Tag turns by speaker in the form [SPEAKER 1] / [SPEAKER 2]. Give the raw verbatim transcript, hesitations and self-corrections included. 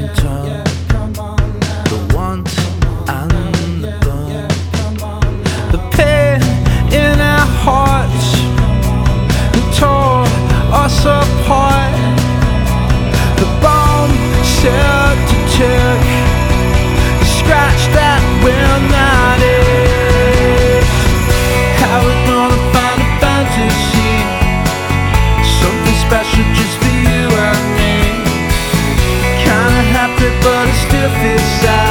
[SPEAKER 1] turn, the want and the burn, the pain in our hearts that tore us apart, the bomb set to tick, the scratch that will not itch. How we gonna find a fantasy, something special just for you and me? Kinda happy but it still feels sad.